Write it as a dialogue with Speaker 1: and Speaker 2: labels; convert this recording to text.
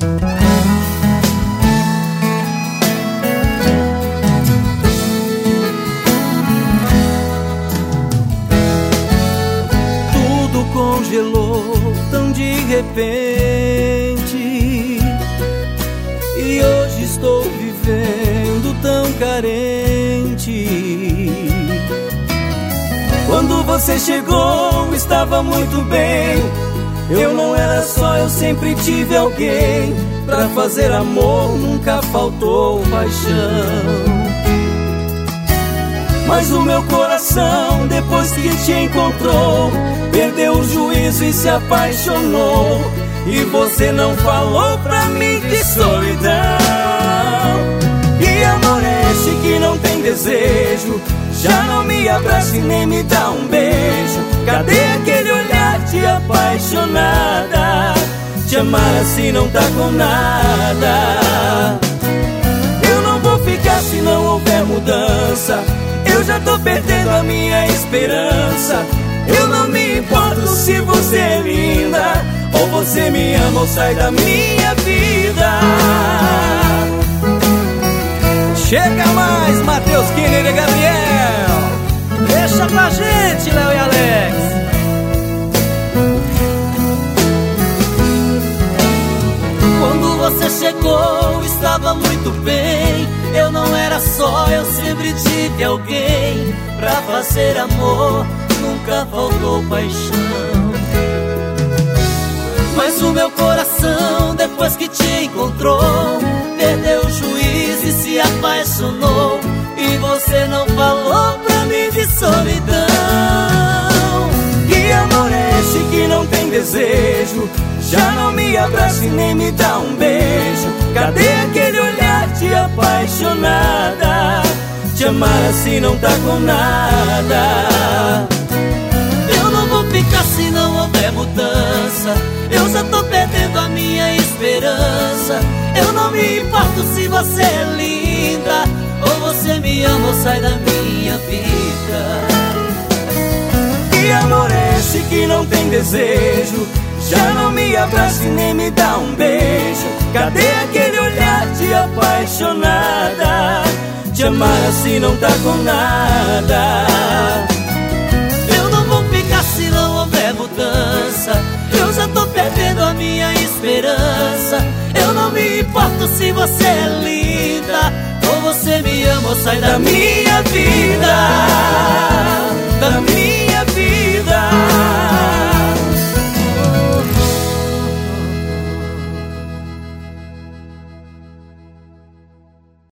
Speaker 1: Tudo congelou tão de repente, e hoje estou vivendo tão carente. Quando você chegou, estava muito bem. Eu não era só, eu sempre tive alguém. Pra fazer amor nunca faltou paixão. Mas o meu coração, depois que te encontrou, perdeu o juízo e se apaixonou. E você não falou pra mim de solidão. Que amor é esse que não tem desejo? Já não me abraça e nem me dá um beijo. Cadê aquele olhar de apaixonada? Te amar assim não tá com nada. Eu não vou ficar se não houver mudança. Eu já tô perdendo a minha esperança. Eu não me importo se você é linda, ou você me ama ou sai da minha vida.
Speaker 2: Chega mais, Matheus Kinner e Gabriel. Deixa pra gente, Léo e Alex.
Speaker 1: Quando você chegou, estava muito bem. Eu não era só, eu sempre tive alguém. Pra fazer amor, nunca faltou paixão. Mas o meu coração, depois que te encontrou, perdeu o juízo e se apaixonou. E você não falou pra mim de solidão. Que amor é esse que não tem desejo? Já não me abraça e nem me dá um beijo. Cadê aquele olhar de apaixonada? Te amar assim não tá com nada. Eu não vou ficar se não houver mudança. Eu já tô perdendo a minha esperança. Eu não me importo se você é linda, ou você me ama ou sai da minha vida. Que amor é esse que não tem desejo? Já não me abraça e nem me dá um beijo. Cadê aquele olhar de apaixonada? Te amar assim não tá com nada. Eu não vou ficar se não houver mudança. Eu já tô perdendo a minha esperança. Eu não me importo se você é linda, ou você me ama ou sai da minha vida. Da minha vida.